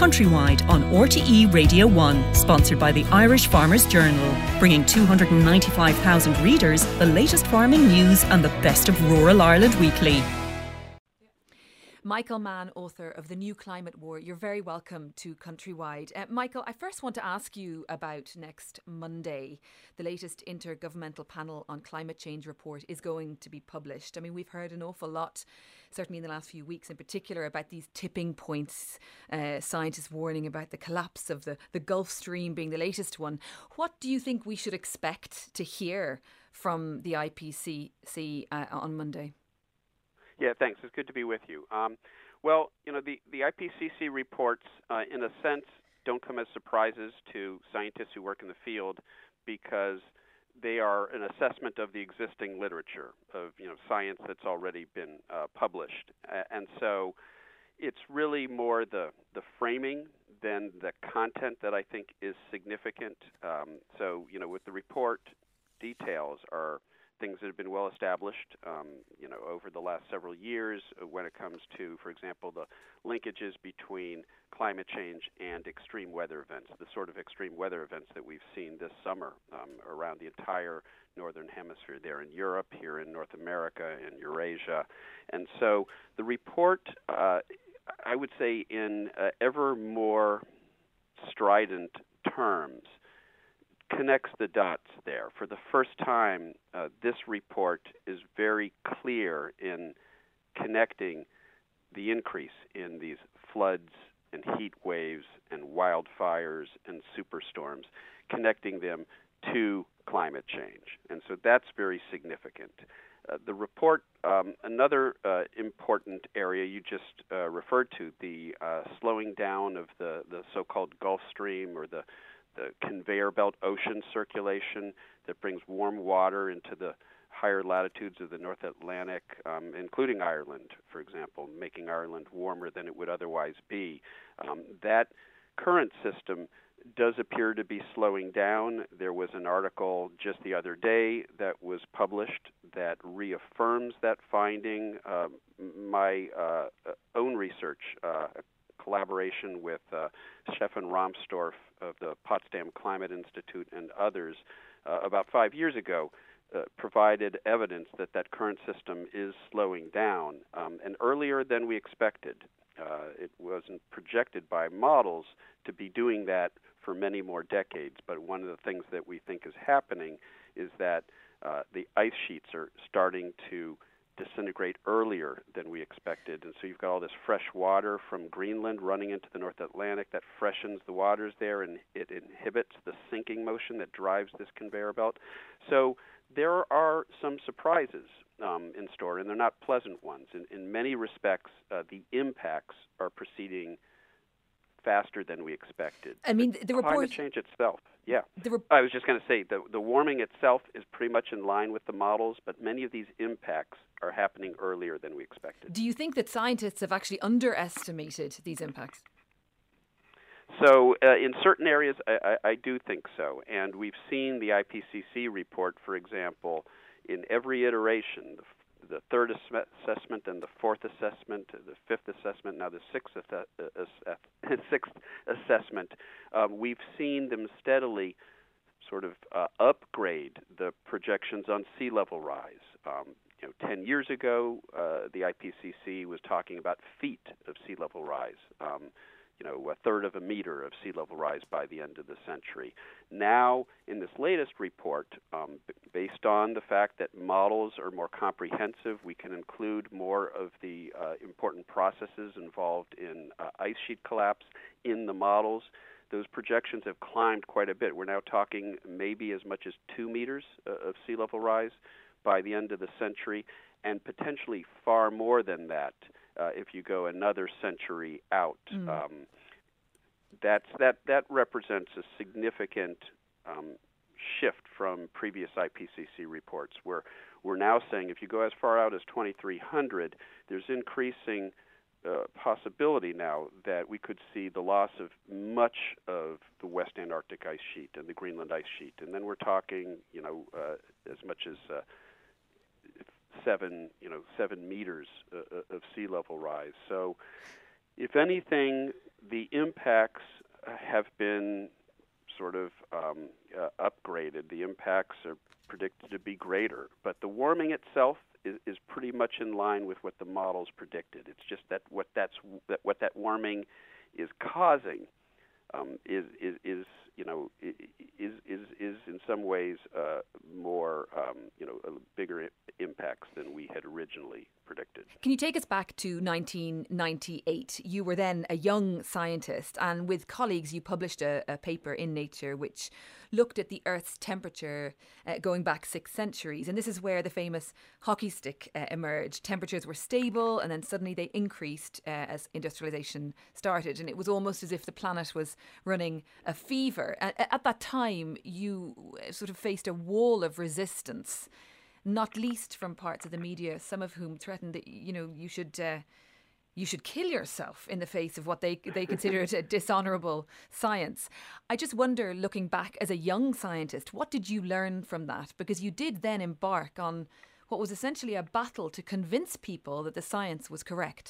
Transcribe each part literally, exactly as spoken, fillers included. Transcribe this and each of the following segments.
Countrywide on R T E Radio one, sponsored by the Irish Farmers Journal, bringing two hundred ninety-five thousand readers the latest farming news and the best of rural Ireland weekly. Michael Mann, author of The New Climate War, you're very welcome to Countrywide. Uh, Michael, I first want to ask you about next Monday. The latest Intergovernmental Panel on Climate Change report is going to be published. I mean, we've heard an awful lot, certainly in the last few weeks in particular, about these tipping points, uh, scientists warning about the collapse of the, the Gulf Stream being the latest one. What do you think we should expect to hear from the I P C C uh, on Monday? Yeah, thanks. It's good to be with you. Um, well, you know, the, the I P C C reports, uh, in a sense, don't come as surprises to scientists who work in the field because they are an assessment of the existing literature of, you know, science that's already been uh, published. Uh, and so it's really more the, the framing than the content that I think is significant. Um, so, you know, with the report, details are things that have been well established, um, you know, over the last several years when it comes to, for example, the linkages between climate change and extreme weather events, the sort of extreme weather events that we've seen this summer um, around the entire northern hemisphere, there in Europe, here in North America, in Eurasia. And so the report, uh, I would say in uh, ever more strident terms, connects the dots there. For the first time, uh, this report is very clear in connecting the increase in these floods and heat waves and wildfires and superstorms, connecting them to climate change. And so that's very significant. Uh, the report, um, another uh, important area you just uh, referred to, the uh, slowing down of the, the so-called Gulf Stream or the the conveyor belt ocean circulation that brings warm water into the higher latitudes of the North Atlantic, um, including Ireland, for example, making Ireland warmer than it would otherwise be. Um, that current system does appear to be slowing down. There was an article just the other day that was published that reaffirms that finding. Uh, my uh, own research, uh, collaboration with uh, Stefan Rahmstorf of the Potsdam Climate Institute and others uh, about five years ago uh, provided evidence that that current system is slowing down, um, and earlier than we expected. Uh, it wasn't projected by models to be doing that for many more decades, but one of the things that we think is happening is that uh, the ice sheets are starting to disintegrate earlier than we expected. And so you've got all this fresh water from Greenland running into the North Atlantic that freshens the waters there, and it inhibits the sinking motion that drives this conveyor belt. So there are some surprises um, in store, and they're not pleasant ones. In, in many respects, uh, the impacts are proceeding faster than we expected. I mean, the, the report... Climate change itself, yeah. The rep- I was just going to say, the, the warming itself is pretty much in line with the models, but many of these impacts are happening earlier than we expected. Do you think that scientists have actually underestimated these impacts? So uh, in certain areas, I, I, I do think so. And we've seen the I P C C report, for example, in every iteration, the the third ass- assessment and the fourth assessment, the fifth assessment, now the sixth, ass- sixth assessment, um, we've seen them steadily sort of uh, upgrade the projections on sea level rise. Um, you know, ten years ago, uh, the I P C C was talking about feet of sea level rise. Um, you know, a third of a meter of sea level rise by the end of the century. Now, in this latest report, um, b- based on the fact that models are more comprehensive, we can include more of the uh, important processes involved in uh, ice sheet collapse in the models. Those projections have climbed quite a bit. We're now talking maybe as much as two meters uh, of sea level rise by the end of the century, and potentially far more than that Uh, if you go another century out. Mm. Um, that's, that, that represents a significant um, shift from previous I P C C reports, where we're now saying if you go as far out as twenty-three hundred, there's increasing uh, possibility now that we could see the loss of much of the West Antarctic ice sheet and the Greenland ice sheet. And then we're talking, you know, uh, as much as uh, seven, you know, seven meters uh, of sea level rise. So if anything, the impacts have been sort of um, uh, upgraded. The impacts are predicted to be greater, but the warming itself is, is pretty much in line with what the models predicted. It's just that what that's that what that warming is causing um, is, is is you know is is is in some ways uh, more um, you know bigger I- impacts than we had originally predicted. Can you take us back to nineteen ninety-eight? You were then a young scientist, and with colleagues you published a, a paper in Nature which looked at the Earth's temperature uh, going back six centuries. And this is where the famous hockey stick uh, emerged. Temperatures were stable and then suddenly they increased uh, as industrialization started. And it was almost as if the planet was running a fever. Uh, at that time, you sort of faced a wall of resistance, not least from parts of the media, some of whom threatened that, you know, you should uh, you should kill yourself in the face of what they they considered a dishonourable science. I just wonder, looking back as a young scientist, what did you learn from that? Because you did then embark on what was essentially a battle to convince people that the science was correct.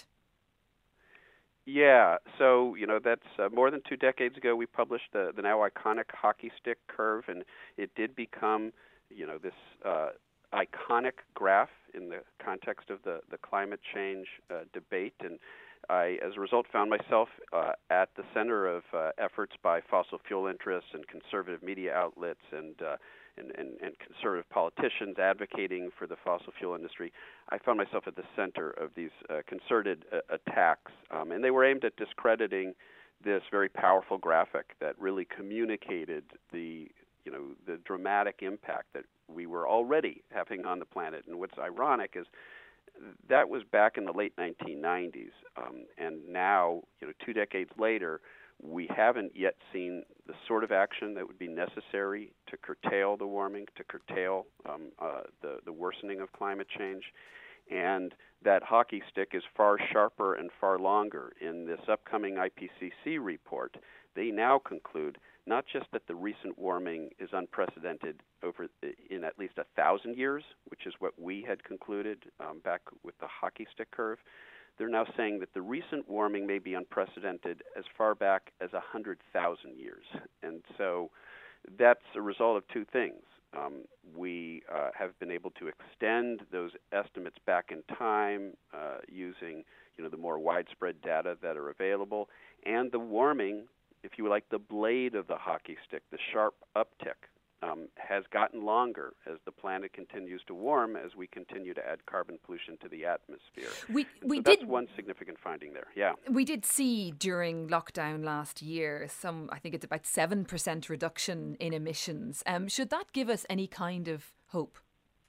Yeah, so, you know, that's uh, more than two decades ago we published the, the now iconic hockey stick curve, and it did become, you know, this uh, iconic graph in the context of the, the climate change uh, debate. And I, as a result, found myself uh, at the center of uh, efforts by fossil fuel interests and conservative media outlets and, uh, and, and, and conservative politicians advocating for the fossil fuel industry. I found myself at the center of these uh, concerted uh, attacks, um, and they were aimed at discrediting this very powerful graphic that really communicated the you know, the dramatic impact that we were already having on the planet. And what's ironic is that was back in the late nineteen nineties, um, and now, you know, two decades later, we haven't yet seen the sort of action that would be necessary to curtail the warming, to curtail um, uh, the, the worsening of climate change. And that hockey stick is far sharper and far longer. In this upcoming I P C C report, they now conclude not just that the recent warming is unprecedented over in at least a thousand years, which is what we had concluded um, back with the hockey stick curve. They're now saying that the recent warming may be unprecedented as far back as one hundred thousand years. And so that's a result of two things. Um, we uh, have been able to extend those estimates back in time uh, using, you know, the more widespread data that are available, and the warming, if you like, the blade of the hockey stick, the sharp uptick, um, has gotten longer as the planet continues to warm, as we continue to add carbon pollution to the atmosphere. We we so did that's one significant finding there. Yeah, we did see during lockdown last year some, I think it's about seven percent reduction in emissions. Um, should that give us any kind of hope?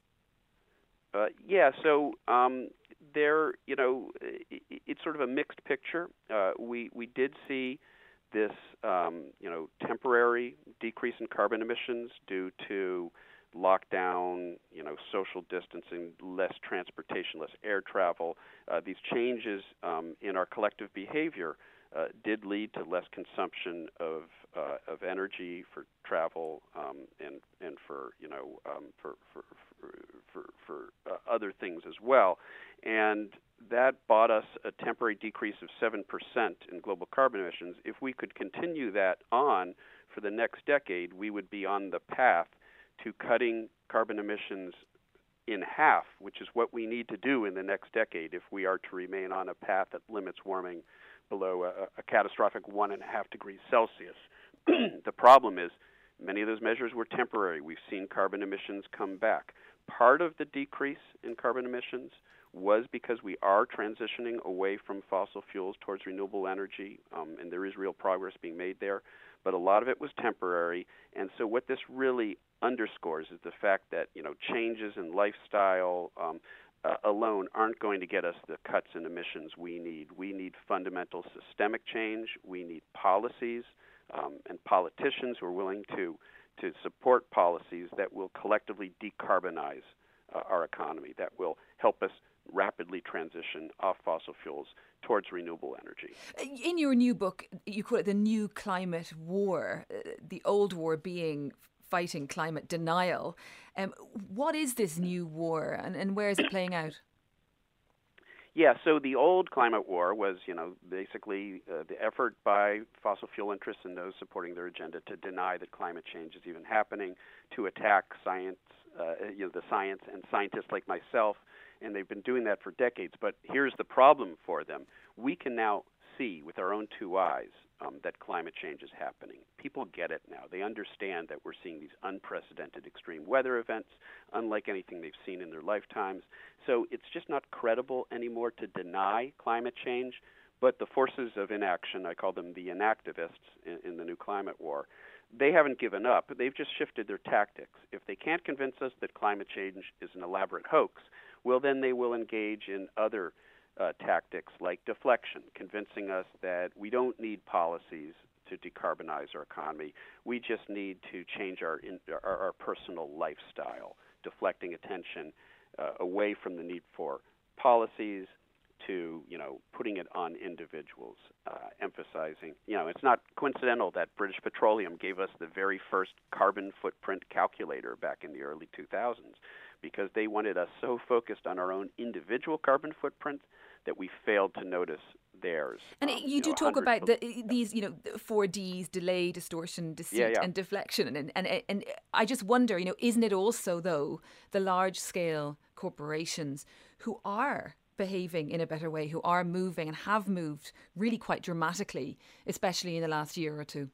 Uh, yeah. So. Um, there, you know, it, it's sort of a mixed picture. Uh, we we did see this, um, you know, temporary decrease in carbon emissions due to lockdown, you know, social distancing, less transportation, less air travel. Uh, these changes um, in our collective behavior uh, did lead to less consumption of uh, of energy for travel um, and and for you know um, for for for for, for uh, other things as well. And that bought us a temporary decrease of seven percent in global carbon emissions. If we could continue that on for the next decade, we would be on the path to cutting carbon emissions in half, which is what we need to do in the next decade if we are to remain on a path that limits warming below a, a catastrophic one and a half degrees Celsius. The problem is many of those measures were temporary. We've seen carbon emissions come back. Part of the decrease in carbon emissions was because we are transitioning away from fossil fuels towards renewable energy, um, and there is real progress being made there. But a lot of it was temporary, and so what this really underscores is the fact that, you know, changes in lifestyle um, uh, alone aren't going to get us the cuts in emissions we need. We need fundamental systemic change. We need policies um, and politicians who are willing to to support policies that will collectively decarbonize uh, our economy, that will help us rapidly transition off fossil fuels towards renewable energy. In your new book, you call it the new climate war, uh, the old war being fighting climate denial. Um, what is this new war, and, and where is it playing out? Yeah, so the old climate war was, you know, basically uh, the effort by fossil fuel interests and those supporting their agenda to deny that climate change is even happening, to attack science, uh, you know, the science and scientists like myself, and they've been doing that for decades. But here's the problem for them. We can now see with our own two eyes um, that climate change is happening. People get it now. They understand that we're seeing these unprecedented extreme weather events, unlike anything they've seen in their lifetimes. So it's just not credible anymore to deny climate change. But the forces of inaction, I call them the inactivists in, in the new climate war, they haven't given up. They've just shifted their tactics. If they can't convince us that climate change is an elaborate hoax, well, then they will engage in other uh, tactics like deflection, convincing us that we don't need policies to decarbonize our economy. We just need to change our, in, our, our personal lifestyle, deflecting attention uh, away from the need for policies to, you know, putting it on individuals, uh, emphasizing, you know, it's not coincidental that British Petroleum gave us the very first carbon footprint calculator back in the early two thousands, because they wanted us so focused on our own individual carbon footprint that we failed to notice theirs. And um, you, you do know, talk about of, the, these, you know, four Ds: delay, distortion, deceit, yeah, yeah. and deflection. And, and and I just wonder, you know, isn't it also though the large-scale corporations who are behaving in a better way, who are moving and have moved really quite dramatically, especially in the last year or two?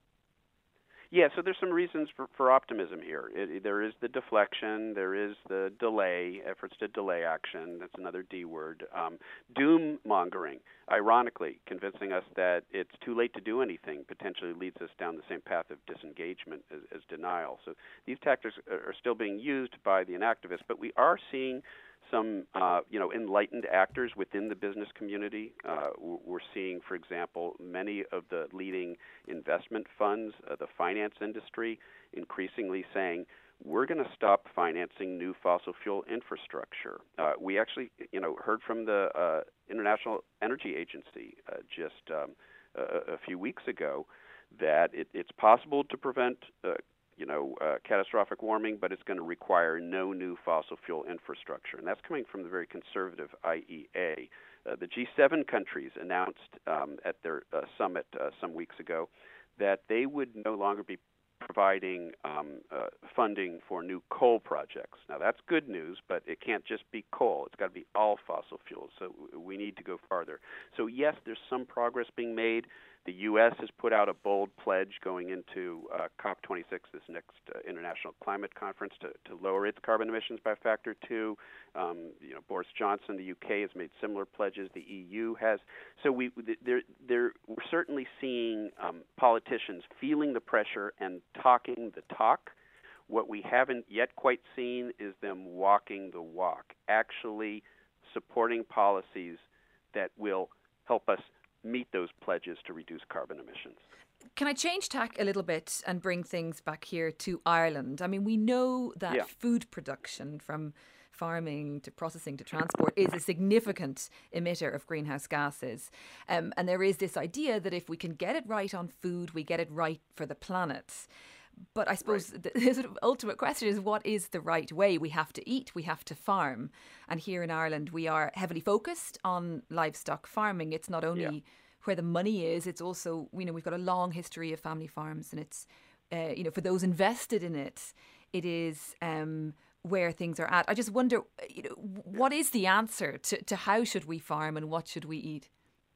Yeah, so there's some reasons for, for optimism here. It, there is the deflection, there is the delay, efforts to delay action. That's another D word. Um, doom mongering, ironically, convincing us that it's too late to do anything, potentially leads us down the same path of disengagement as, as denial. So these tactics are, are still being used by the inactivists, but we are seeing some, uh, you know, enlightened actors within the business community. Uh, we're seeing, for example, many of the leading investment funds, uh, the finance industry, increasingly saying, we're going to stop financing new fossil fuel infrastructure. Uh, we actually, you know, heard from the uh, International Energy Agency uh, just um, a, a few weeks ago that it, it's possible to prevent uh, you know, uh, catastrophic warming, but it's going to require no new fossil fuel infrastructure. And that's coming from the very conservative I E A. Uh, the G seven countries announced um, at their uh, summit uh, some weeks ago that they would no longer be providing um, uh, funding for new coal projects. Now, that's good news, but it can't just be coal. It's got to be all fossil fuels, so we need to go farther. So, yes, there's some progress being made. The U S has put out a bold pledge going into uh, COP twenty-six, this next uh, international climate conference, to, to lower its carbon emissions by a factor two. Um, you know, Boris Johnson, the U K, has made similar pledges. The E U has. So we, they're, they're, we're certainly seeing um, politicians feeling the pressure and talking the talk. What we haven't yet quite seen is them walking the walk, actually supporting policies that will help us meet those pledges to reduce carbon emissions. Can I change tack a little bit and bring things back here to Ireland? I mean, we know that yeah. food production, from farming to processing to transport, is a significant emitter of greenhouse gases. Um, and there is this idea that if we can get it right on food, we get it right for the planet. But I suppose right. the, the sort of ultimate question is, what is the right way? We have to eat, we have to farm. And here in Ireland, we are heavily focused on livestock farming. It's not only yeah. where the money is, it's also, you know, we've got a long history of family farms, and it's, uh, you know, for those invested in it, it is um, where things are at. I just wonder, you know, what is the answer to, to how should we farm and what should we eat?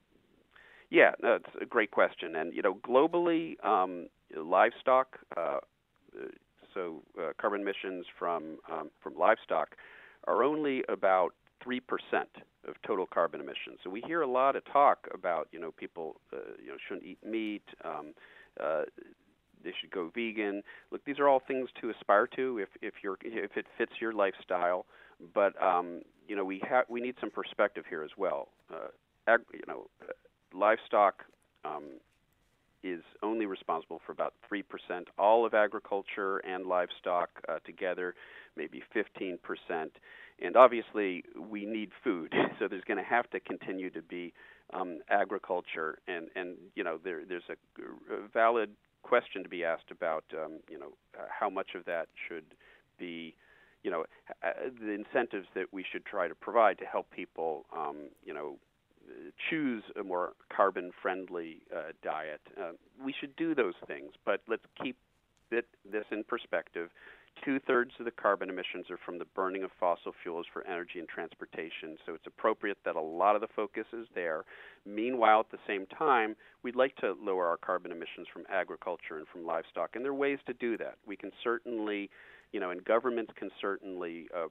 Yeah, no, it's a great question. And, you know, globally, um, livestock, uh, so uh, carbon emissions from um, from livestock are only about three percent of total carbon emissions. So we hear a lot of talk about, you know, people, uh, you know, shouldn't eat meat, um, uh, they should go vegan. Look, these are all things to aspire to if if you're if it fits your lifestyle. But um, you know, we have we need some perspective here as well. Uh, ag- you know, uh, livestock. Um, is only responsible for about three percent. All of agriculture and livestock uh, together, maybe fifteen percent. And obviously, we need food, so there's going to have to continue to be um, agriculture. And, and you know, there, there's a, a valid question to be asked about, um, you know, uh, how much of that should be, you know, uh, the incentives that we should try to provide to help people, um, you know, choose a more carbon-friendly uh, diet. Uh, we should do those things, but let's keep it, this in perspective. Two-thirds of the carbon emissions are from the burning of fossil fuels for energy and transportation, so it's appropriate that a lot of the focus is there. Meanwhile, at the same time, we'd like to lower our carbon emissions from agriculture and from livestock, and there are ways to do that. We can certainly, you know, and governments can certainly uh,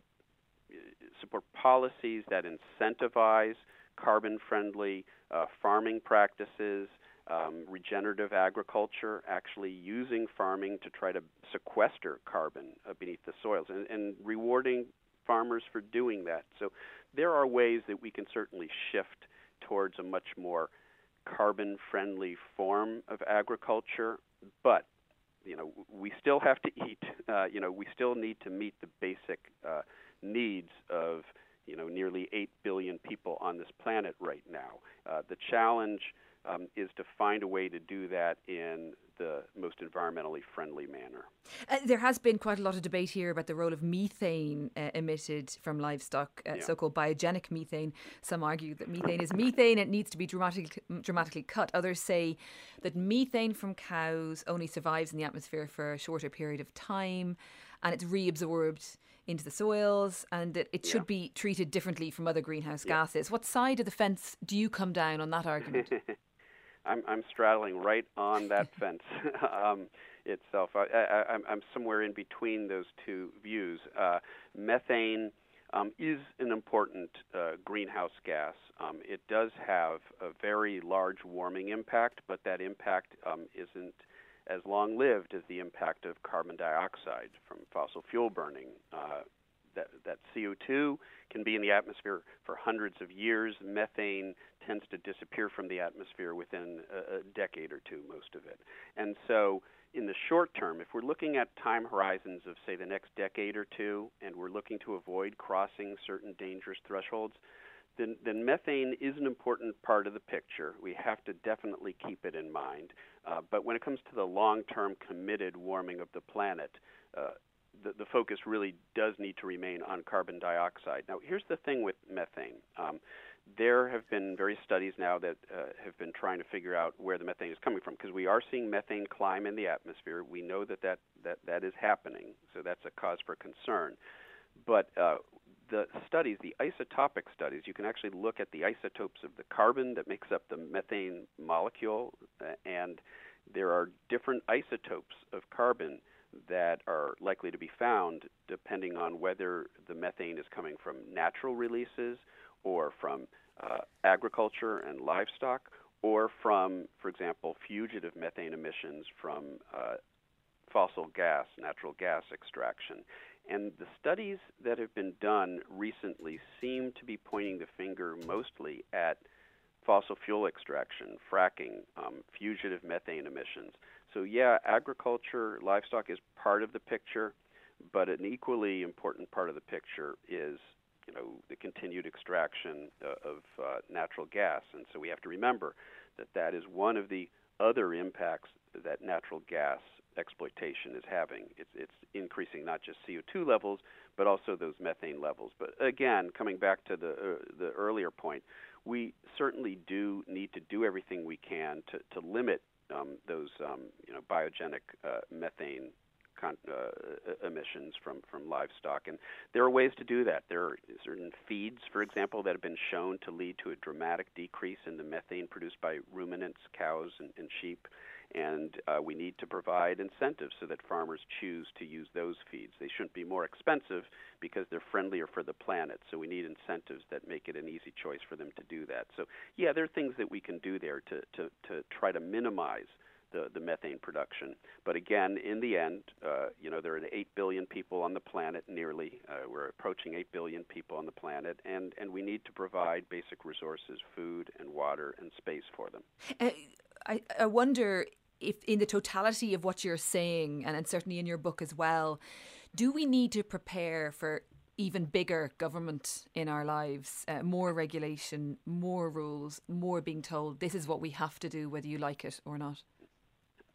support policies that incentivize carbon-friendly uh, farming practices, Um, regenerative agriculture, actually using farming to try to sequester carbon uh, beneath the soils, and, and rewarding farmers for doing that. So there are ways that we can certainly shift towards a much more carbon-friendly form of agriculture, but you know, we still have to eat. Uh, you know, we still need to meet the basic uh, needs of you know nearly eight billion people on this planet right now. Uh, the challenge Um, is to find a way to do that in the most environmentally friendly manner. Uh, there has been quite a lot of debate here about the role of methane uh, emitted from livestock, uh, yeah. so-called biogenic methane. Some argue that methane is methane, it needs to be dramatically, dramatically cut. Others say that methane from cows only survives in the atmosphere for a shorter period of time and it's reabsorbed into the soils, and that it should yeah. be treated differently from other greenhouse yeah. gases. What side of the fence do you come down on that argument? I'm, I'm straddling right on that fence um, itself. I, I, I'm somewhere in between those two views. Uh, methane um, is an important uh, greenhouse gas. Um, it does have a very large warming impact, but that impact um, isn't as long-lived as the impact of carbon dioxide from fossil fuel burning. Uh, that, that C O two can be in the atmosphere for hundreds of years. Methane tends to disappear from the atmosphere within a, a decade or two, most of it. And so in the short term, if we're looking at time horizons of, say, the next decade or two, and we're looking to avoid crossing certain dangerous thresholds, then, then methane is an important part of the picture. We have to definitely keep it in mind. Uh, but when it comes to the long-term committed warming of the planet, uh, the, the focus really does need to remain on carbon dioxide. Now, here's the thing with methane. Um, there have been various studies now that uh, have been trying to figure out where the methane is coming from, because we are seeing methane climb in the atmosphere. We know that that, that, that is happening, so that's a cause for concern. But uh, the studies, the isotopic studies, you can actually look at the isotopes of the carbon that makes up the methane molecule, uh, and there are different isotopes of carbon that are likely to be found depending on whether the methane is coming from natural releases or from uh, agriculture and livestock, or from, for example, fugitive methane emissions from uh, fossil gas, natural gas extraction. And the studies that have been done recently seem to be pointing the finger mostly at fossil fuel extraction, fracking, um, fugitive methane emissions. So yeah, agriculture, livestock is part of the picture, but an equally important part of the picture is, you know, the continued extraction uh, of uh, natural gas. And so we have to remember that that is one of the other impacts that natural gas exploitation is having. It's, it's increasing not just C O two levels, but also those methane levels. But again, coming back to the uh, the earlier point, we certainly do need to do everything we can to, to limit um, those um, you know biogenic uh, methane con- uh, emissions from, from livestock. And there are ways to do that. There are certain feeds, for example, that have been shown to lead to a dramatic decrease in the methane produced by ruminants, cows, and, and sheep. And uh, we need to provide incentives so that farmers choose to use those feeds. They shouldn't be more expensive because they're friendlier for the planet. So we need incentives that make it an easy choice for them to do that. So, yeah, there are things that we can do there to, to, to try to minimize the, the methane production. But again, in the end, uh, you know, there are eight billion people on the planet, nearly. Uh, we're approaching eight billion people on the planet, and, and we need to provide basic resources, food and water and space for them. Uh, I, I wonder if in the totality of what you're saying, and, and certainly in your book as well, do we need to prepare for even bigger government in our lives, uh, more regulation, more rules, more being told this is what we have to do whether you like it or not?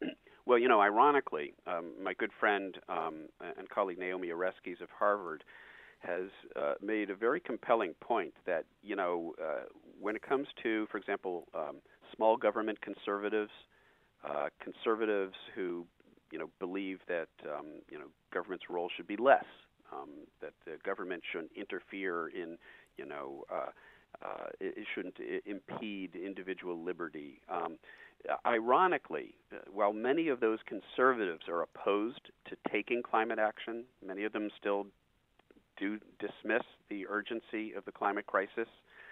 Well, you know, ironically, um, my good friend um, and colleague Naomi Oreskes of Harvard has uh, made a very compelling point that, you know, uh, when it comes to, for example, um, small government conservatives, uh, conservatives who, you know, believe that, um, you know, government's role should be less, um, that the government shouldn't interfere in, you know, uh, uh, it, it shouldn't I- impede individual liberty. Um, ironically, uh, while many of those conservatives are opposed to taking climate action, many of them still do dismiss the urgency of the climate crisis,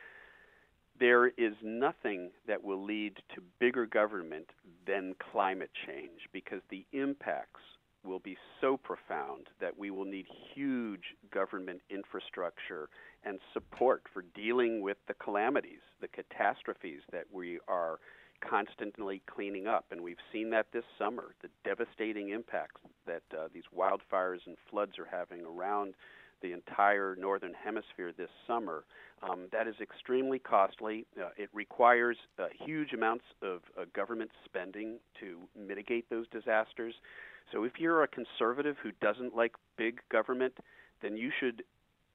there is nothing that will lead to bigger government than climate change, because the impacts will be so profound that we will need huge government infrastructure and support for dealing with the calamities, the catastrophes that we are constantly cleaning up. And we've seen that this summer, the devastating impacts that uh, these wildfires and floods are having around the entire northern hemisphere this summer. Um, that is extremely costly. Uh, it requires uh, huge amounts of uh, government spending to mitigate those disasters. So if you're a conservative who doesn't like big government, then you should,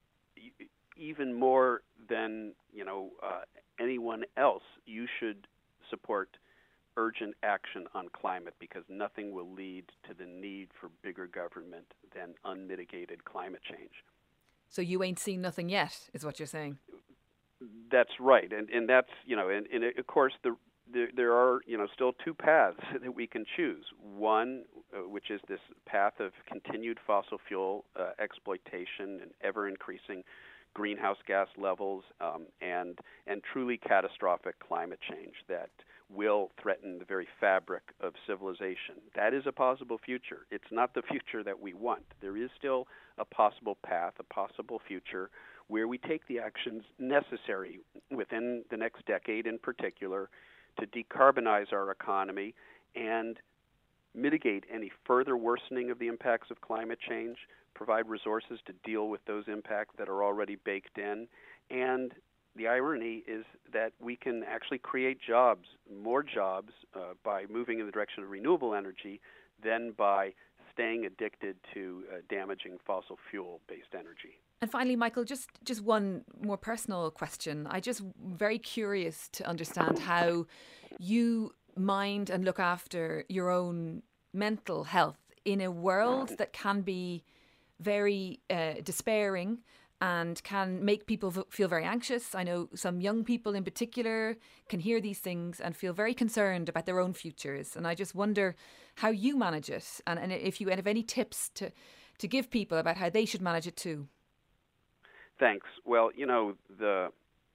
e- even more than you know uh, anyone else, you should support urgent action on climate, because nothing will lead to the need for bigger government than unmitigated climate change. So you ain't seen nothing yet, is what you're saying? That's right, and and that's you know, and, and of course the, the there are you know still two paths that we can choose. One, uh, which is this path of continued fossil fuel uh, exploitation and ever increasing greenhouse gas levels, um, and and truly catastrophic climate change that will threaten the very fabric of civilization. That is a possible future. It's not the future that we want. There is still a possible path, a possible future where we take the actions necessary within the next decade in particular to decarbonize our economy and mitigate any further worsening of the impacts of climate change, provide resources to deal with those impacts that are already baked in, and the irony is that we can actually create jobs, more jobs, uh, by moving in the direction of renewable energy than by staying addicted to uh, damaging fossil fuel-based energy. And finally, Michael, just, just one more personal question. I'm just very curious to understand how you mind and look after your own mental health in a world that can be very uh, despairing and can make people v- feel very anxious. I know some young people in particular can hear these things and feel very concerned about their own futures. And I just wonder how you manage it, and, and if you have any tips to, to give people about how they should manage it too. Thanks. Well, you know, the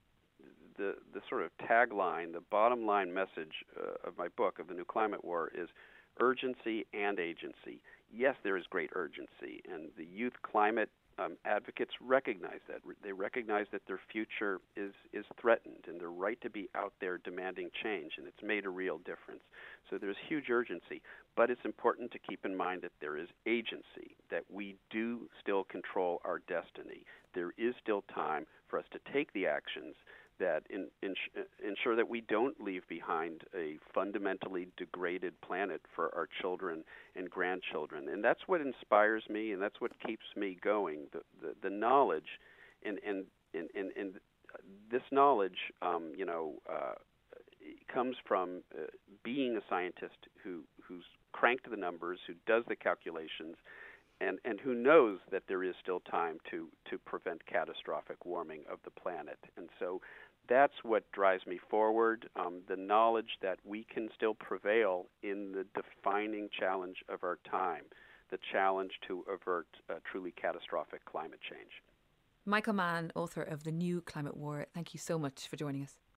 the the sort of tagline, the bottom line message uh, of my book, of The New Climate War, is urgency and agency. Yes, there is great urgency, and the youth climate um, advocates recognize that. They recognize that their future is, is threatened, and their right to be out there demanding change, and it's made a real difference. So there's huge urgency, but it's important to keep in mind that there is agency, that we do still control our destiny. There is still time for us to take the actions that in, in, ensure that we don't leave behind a fundamentally degraded planet for our children and grandchildren. And that's what inspires me, and that's what keeps me going. The the, the knowledge, and and, and, and, and this knowledge, um, you know, uh, comes from uh, being a scientist who who's cranked the numbers, who does the calculations, and, and who knows that there is still time to, to prevent catastrophic warming of the planet. And so that's what drives me forward, um, the knowledge that we can still prevail in the defining challenge of our time, the challenge to avert uh, truly catastrophic climate change. Michael Mann, author of The New Climate War, thank you so much for joining us.